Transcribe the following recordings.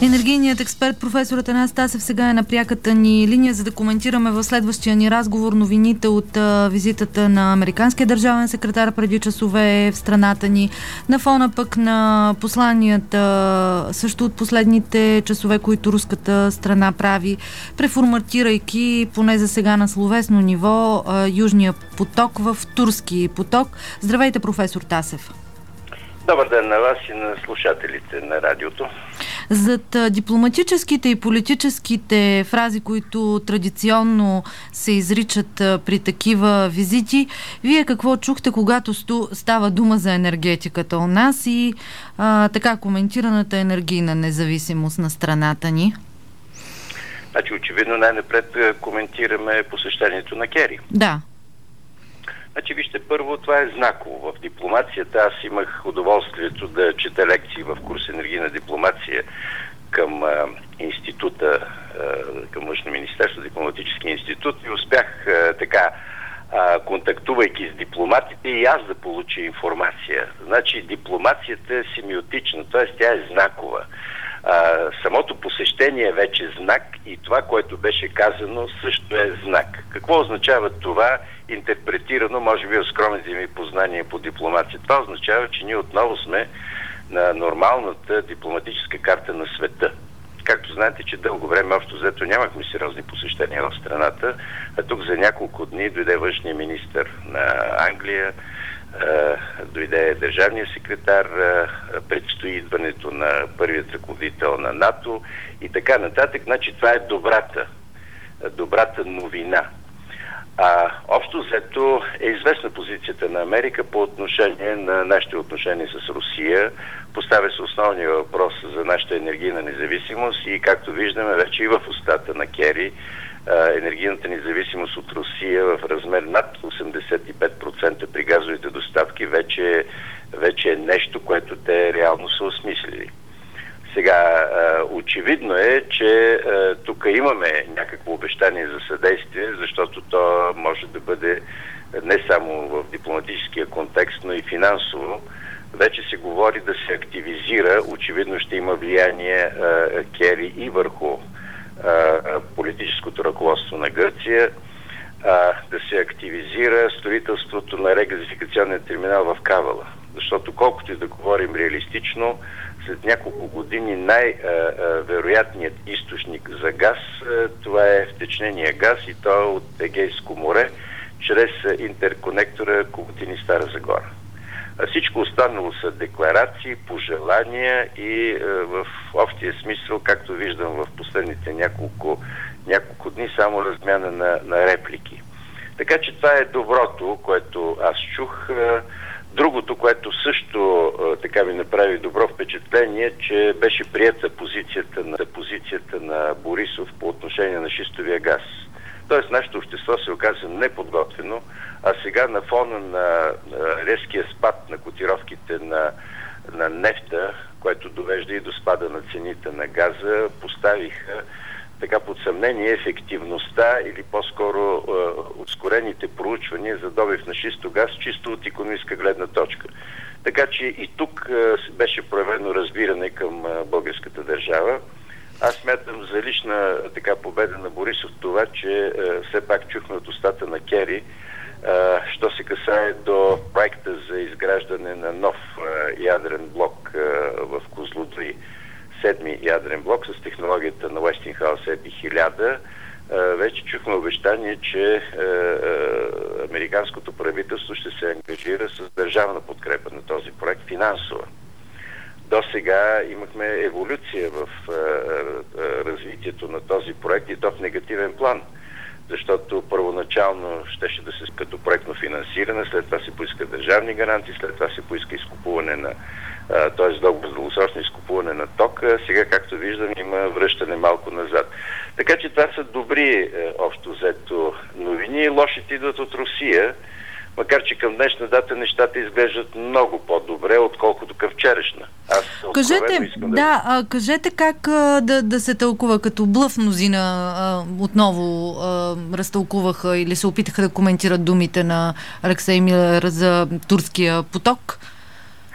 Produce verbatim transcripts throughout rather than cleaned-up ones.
Енергийният експерт професор Атанас Тасев сега е на пряката ни линия, за да коментираме в следващия ни разговор новините от а, визитата на американския държавен секретар преди часове в страната ни, на фона пък на посланията също от последните часове, които руската страна прави, преформатирайки поне за сега на словесно ниво а, Южния поток в турски поток. Здравейте, професор Тасев. Добър ден на вас и на слушателите на радиото. Зад дипломатическите и политическите фрази, които традиционно се изричат при такива визити, вие какво чухте, когато става дума за енергетиката у нас и а, така коментираната енергийна независимост на страната ни? Значи, очевидно най-напред коментираме посещението на Кери. Да. Значи, вижте, първо, това е знаково. В дипломацията аз имах удоволствието да чета лекции в курс енергийна дипломация към а, института, а, към Външно министерство, дипломатически институт, и успях а, така, а, контактувайки с дипломатите, и аз да получа информация. Значи, дипломацията е семиотична, т.е. тя е знакова. А, самото посещение е вече знак и това, което беше казано, също е знак. Какво означава това, интерпретирано, може би, от скромните ми познания по дипломация? Това означава, че ние отново сме на нормалната дипломатическа карта на света. Както знаете, че дълго време общо взето нямахме сериозни посещения в страната, а тук за няколко дни дойде външния министър на Англия, дойде държавния секретар, предстои идването на първият ръководител на НАТО и така нататък. Значи това е добрата, добрата новина. А, общо взето е известна позицията на Америка по отношение на нашите отношения с Русия. Поставя се основния въпрос за нашата енергийна независимост и, както виждаме, вече и в устата на Кери, енергийната независимост от Русия в размер над осемдесет и пет процента при газовите доставки вече, вече е нещо, което те реално са осмислили. Сега, очевидно е, че тук имаме някакво обещание за съдействие, защото то може да бъде не само в дипломатическия контекст, но и финансово. Вече се говори да се активизира, очевидно ще има влияние Кери и върху политическото ръководство на Гърция, да се активизира строителството на регазификационния терминал в Кавала. Защото колкото и да говорим реалистично, след няколко години най-вероятният източник за газ, това е втечнения газ, и то от Егейско море, чрез интерконектора Комотини-Стара Загора. Всичко останало са декларации, пожелания и в общия смисъл, както виждам в последните няколко, няколко дни, само размяна на, на реплики. Така че това е доброто, което аз чух. Другото, което също така ми направи добро впечатление, че беше приета позицията на, позицията на Борисов по отношение на шистовия газ. Тоест, нашето общество се оказа неподготвено, а сега на фона на резкия спад на котировките на, на нефта, което довежда и до спада на цените на газа, поставиха така под съмнение ефективността или по-скоро е, ускорените проучвания за добив на шистов газ, чисто от икономическа гледна точка. Така че и тук е, беше проявено разбиране към е, българската държава. Аз смятам за лична така победа на Борисов това, че е, все пак чухме от устата на Кери, е, що се касае до проекта за изграждане на нов е, ядрен блок е, в Козлодуй, седми ядрен блок с технологията на Westinghouse Еби хиляда. Вече чухме обещание, че американското правителство ще се ангажира с държавна подкрепа на този проект, финансова. До сега имахме еволюция в развитието на този проект, и то в негативен план, защото първоначално щеше да се като проектно финансиране, след това се поиска държавни гаранции, след това се поиска изкупуване на т.е. договор за дългосрочно изкупуване на тока. Сега, както виждам, има връщане малко назад. Така че това са добри е, общо взето новини. Лошите идват от Русия, макар че към днешна дата нещата изглеждат много по-добре, отколкото към вчерашна. Аз кажете, искам да... да, а, кажете как а, да, да се тълкува, като блъф мнозина а, отново а, разтълкуваха или се опитаха да коментират думите на Алексей Милер за турския поток?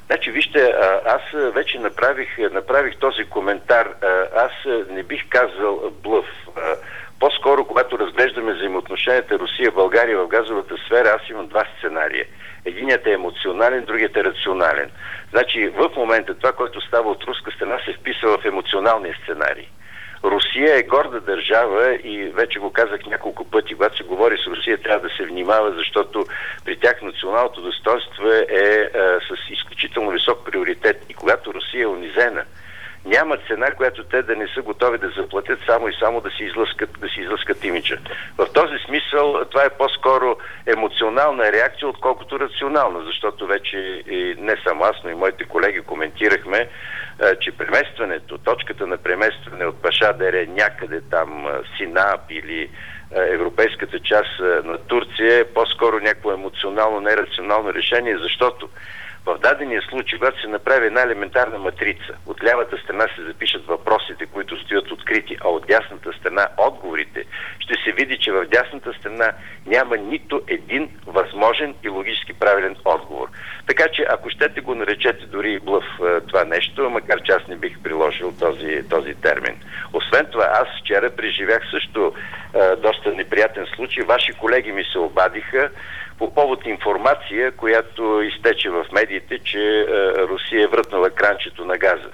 Значи, вижте, аз вече направих, направих този коментар. Аз не бих казал блъф. По-скоро, когато разглеждаме взаимоотношенията Русия-България в газовата сфера, аз имам два сценария. Единият е емоционален, другият е рационален. Значи, в момента това, което става от руска страна, се вписва в емоционалния сценарий. Русия е горда държава и вече го казах няколко пъти, когато се говори с Русия, трябва да се внимава, защото при тях националното достоинство е, е с изключително висок приоритет. И когато Русия е унизена, няма цена, която те да не са готови да заплатят само и само да си излъскат, да си излъскат имиджа. В този смисъл това е по-скоро емоционална реакция, отколкото рационална, защото вече и не само аз, но и моите колеги коментирахме, че преместването, точката на преместване от Пашадере някъде там Синап или европейската част на Турция е по-скоро някакво емоционално, нерационално решение, защото в дадения случай, когато се направи една елементарна матрица, от лявата страна се запишат въпросите, които стоят открити, а от дясната страна отговорите, ще се види, че в дясната страна няма нито един възможен и логически правилен отговор. Така че, ако щете го наречете дори и блъф това нещо, макар че аз не бих приложил този, този термин. Освен това, аз вчера преживях също е, доста неприятен случай. Ваши колеги ми се обадиха по повод информация, която изтече в медиите, че е, Русия е врътнала кранчето на газа.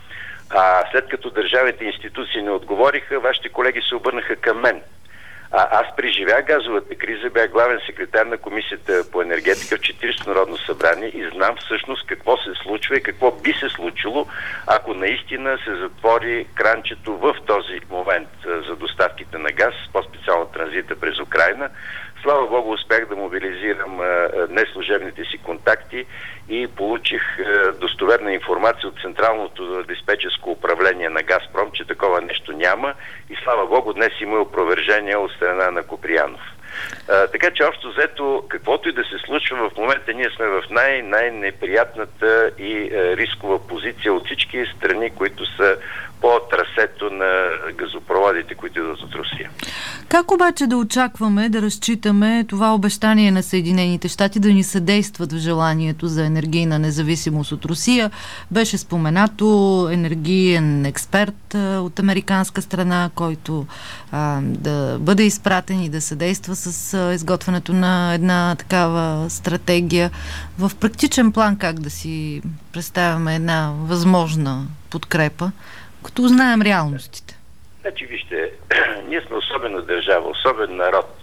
А след като държавните институции не отговориха, вашите колеги се обърнаха към мен. А, аз преживях газовата криза, бях главен секретар на Комисията по енергетика в четиридесето Народно събрание и знам всъщност какво се случва и какво би се случило, ако наистина се затвори кранчето в този момент за доставките на газ, по-специално транзита през Украйна. Слава Богу, успях да мобилизирам а, неслужебните си контакти и получих а, достоверна информация от Централното диспетчерско управление на Газпром, че такова нещо няма и слава Богу, днес има опровержение от страна на Куприянов. А, така че общо взето, каквото и да се случва в момента, ние сме в най- най-неприятната и а, рискова позиция от всички страни, които са по трасето на газопроводите, които идват от Русия. Как обаче да очакваме, да разчитаме това обещание на Съединените щати да ни съдействат в желанието за енергийна независимост от Русия? Беше споменато енергиен експерт а, от американска страна, който а, да бъде изпратен и да съдейства с а, изготвянето на една такава стратегия. В практичен план как да си представяме една възможна подкрепа, като знаем реалностите? Значи, вижте, ние сме особена държава, особен народ.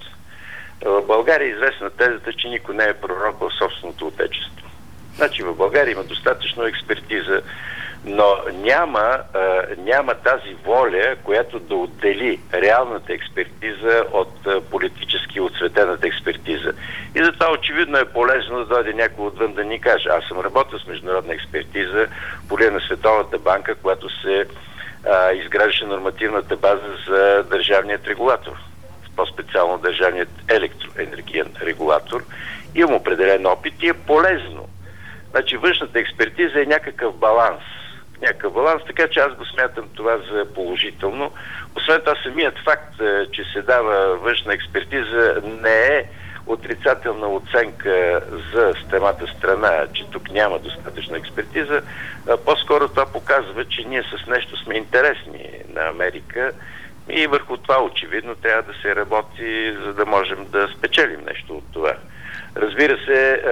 В България е известна тезата, че никой не е пророк в собственото отечество. Значи, в България има достатъчно експертиза, но няма, а, няма тази воля, която да отдели реалната експертиза от а, политически отцветената експертиза. И затова очевидно е полезно да дойде някой отвън да ни каже. Аз съм работил с международна експертиза по линия на Световната банка, която се а, изграждаше нормативната база за държавният регулатор. По-специално държавният електроенергиен регулатор. Имам определен опит и е полезно. Значи външната експертиза е някакъв баланс. Някакъв баланс, така че аз го смятам това за положително. Освен това, самият факт, че се дава външна експертиза, не е отрицателна оценка за самата страна, че тук няма достатъчна експертиза. По-скоро това показва, че ние с нещо сме интересни на Америка и върху това очевидно трябва да се работи, за да можем да спечелим нещо от това. Разбира се,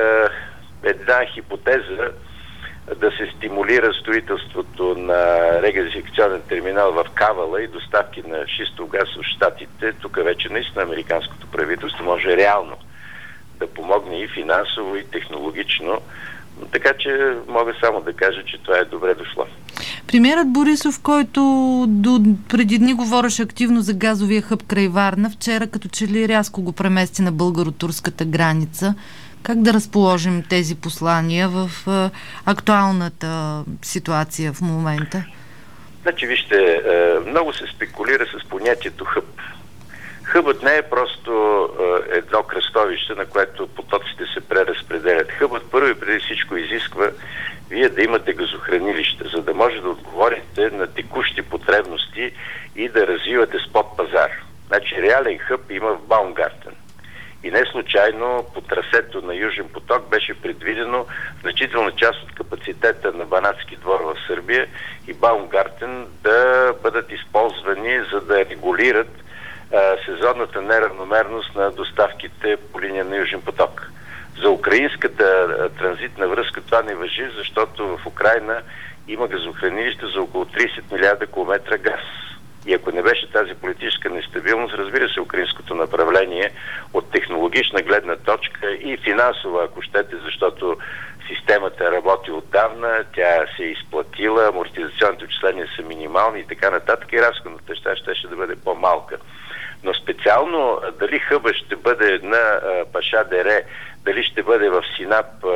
една хипотеза да се стимулира строителството на регазификационен терминал в Кавала и доставки на шистов газ от Щатите, тук вече наистина американското правителство може реално да помогне и финансово, и технологично. Така че мога само да кажа, че това е добре дошло. Премиерът Борисов, който до преди дни говореше активно за газовия хъб край Варна, вчера като че ли рязко го премести на българо-турската граница. Как да разположим тези послания в а, актуалната ситуация в момента? Значи, вижте, много се спекулира с понятието хъб. Хъбът не е просто едно кръстовище, на което потоците се преразпределят. Хъбът първо и преди всичко изисква вие да имате газохранилище, за да може да отговорите на текущи потребности и да развивате спот пазар. Значи реален хъб има в Баумгартен. И не случайно по трасето на Южен поток беше предвидено значителна част от капацитета на Банатски двор в Сърбия и Баумгартен да бъдат използвани, за да регулират а, сезонната неравномерност на доставките по линия на Южен поток. За украинската а, транзитна връзка това не важи, защото в Украйна има газохранилище за около трийсет милиарда километра газ. И ако не беше тази политическа нестабилност, разбира се, украинското направление от технологична гледна точка и финансова, ако щете, защото системата работи отдавна, тя се е изплатила, амортизационните отчисления са минимални и така нататък, и разходната ща ще да бъде по-малка. Но специално дали хъба ще бъде на а, Паша Дере, дали ще бъде в Синап, а,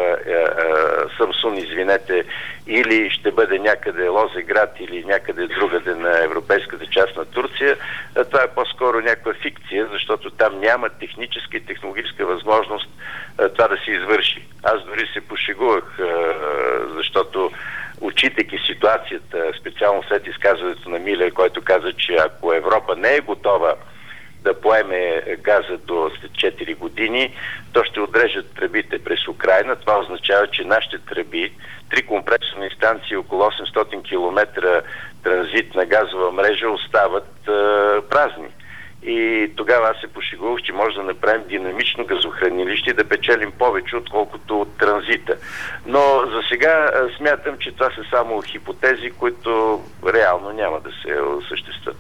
а, Самсун, извинете, или ще бъде някъде Лозеград или някъде другаде на европейската част на Турция, а, това е по-скоро някаква фикция, защото там няма техническа и технологическа възможност а, това да се извърши. Аз дори се пошегувах, а, защото отчитайки ситуацията, специално след изказването на Милер, който каза, че ако Европа не е готова да поеме газа до след четири години, то ще отрежат тръбите през Украйна. Това означава, че нашите тръби, три компресорни станции, около осемстотин километра транзитна газова мрежа остават е, празни. И тогава аз се пошегувах, че може да направим динамично газохранилище и да печелим повече, отколкото от транзита. Но за сега е, смятам, че това са само хипотези, които реално няма да се осъществят.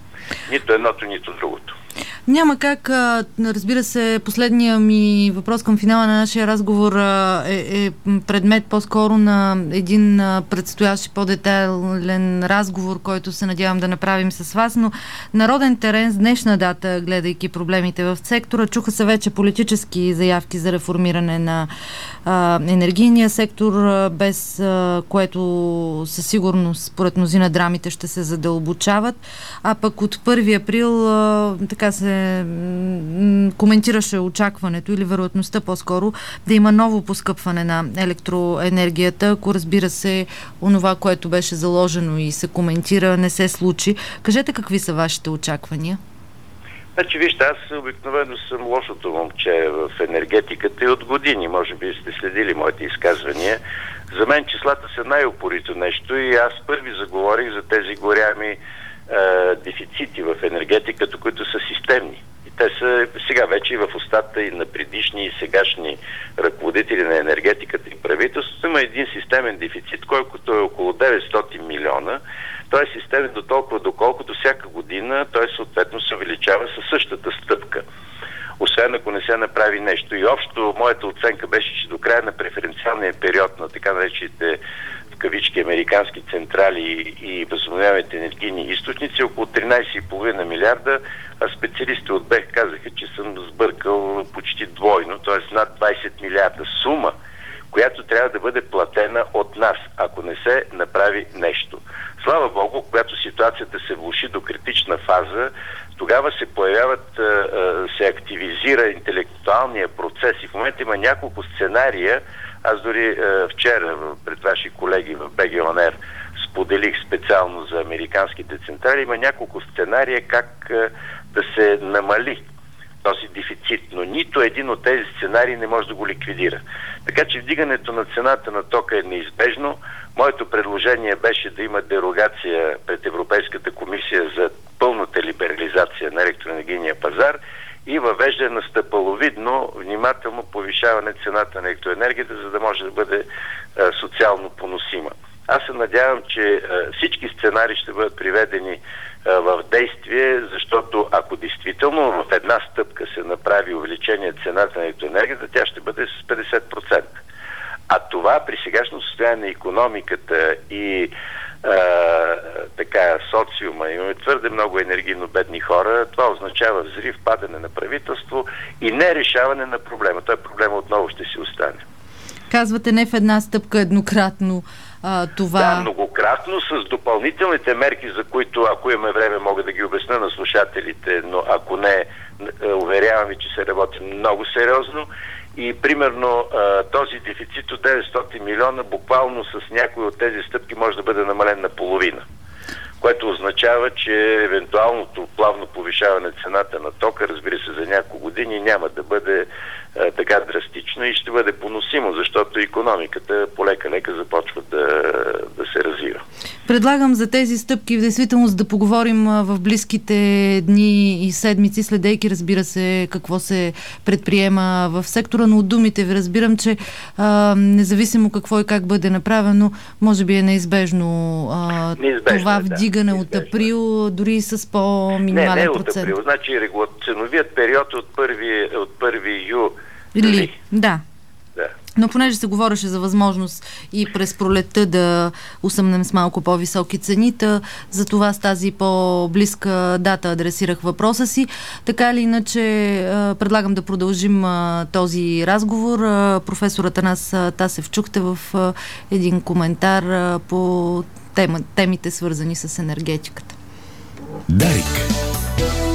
Нито едното, нито другото. Няма как, разбира се, последния ми въпрос към финала на нашия разговор е, е предмет по-скоро на един предстоящ по-детайлен разговор, който се надявам да направим с вас, но народен терен с днешна дата, гледайки проблемите в сектора, чуха се вече политически заявки за реформиране на а, енергийния сектор, без а, което със сигурност, според мнозина, драмите ще се задълбочават, а пък от първи април а, така се коментираше очакването или вероятността по-скоро да има ново поскъпване на електроенергията, ако, разбира се, онова, което беше заложено и се коментира, не се случи. Кажете какви са вашите очаквания? Значи, вижте, аз обикновено съм лошото момче в енергетиката и от години, може би сте следили моите изказвания. За мен числата са най-упорито нещо и аз първи заговорих за тези горями дефицити в енергетиката, които са системни. И те са сега вече и в устата и на предишни и сегашни ръководители на енергетиката и правителството. Има един системен дефицит, който е около деветстотин милиона. Той е системен до толкова, доколкото всяка година той съответно се увеличава със същата стъпка. Освен ако не се направи нещо. И общо моята оценка беше, че до края на преференциалния период на така наречените в кавички американски централи и възобновяемите енергийни източници около тринайсет и половина милиарда, а специалисти от БЕХ казаха, че съм сбъркал почти двойно, т.е. над двайсет милиарда сума, която трябва да бъде платена от нас, ако не се направи нещо. Слава Богу, когато ситуацията се влоши до критична фаза, тогава се появяват, се активизира интелектуалния процес и в момента има няколко сценария. Аз дори вчера пред ваши колеги в БГ ОН Р споделих специално за американските централи. Има няколко сценария как да се намали този дефицит, но нито един от тези сценарии не може да го ликвидира. Така че вдигането на цената на тока е неизбежно. Моето предложение беше да има дерогация пред Европейската комисия за пълната либерализация на електроенергийния пазар и въвеждане на стъпаловидно, внимателно повишаване цената на електроенергията, за да може да бъде а, социално поносима. Аз се надявам, че а, всички сценарии ще бъдат приведени а, в действие, защото ако действително в една стъпка се направи увеличение цената на електроенергията, тя ще бъде с петдесет процента. А това при сегашно състояние на икономиката и а, така, социума, имаме твърде много енергийно бедни хора, това означава взрив, падане на правителство и не решаване на проблема. Той проблема отново ще си остане. Казвате не в една стъпка еднократно а, това... Да, многократно с допълнителните мерки, за които, ако имаме време, мога да ги обясня на слушателите, но ако не, уверявам ви, че се работи много сериозно. И примерно този дефицит от деветстотин милиона буквално с някои от тези стъпки може да бъде намален на половина. което означава, че евентуалното плавно повишаване цената на тока, разбира се, за няколко години няма да бъде а, така драстично и ще бъде поносимо, защото икономиката полека-лека започва да, да се развива. Предлагам за тези стъпки в действителност да поговорим в близките дни и седмици, следейки, разбира се, какво се предприема в сектора, но от думите ви разбирам, че а, независимо какво и как бъде направено, може би е неизбежно, а, неизбежно това вдигане да, от април, дори с по-минимален не, не процент. Не, от април. Значи ценовият период от първи, от първи ю. Или, да. Да. Но понеже се говореше за възможност и през пролетта да усъмнем с малко по-високи цените, за това с тази по-близка дата адресирах въпроса си. Така или иначе, предлагам да продължим този разговор. Професор Атанас Тасев чухте в един коментар по тема, темите, свързани с енергетиката. Дарик.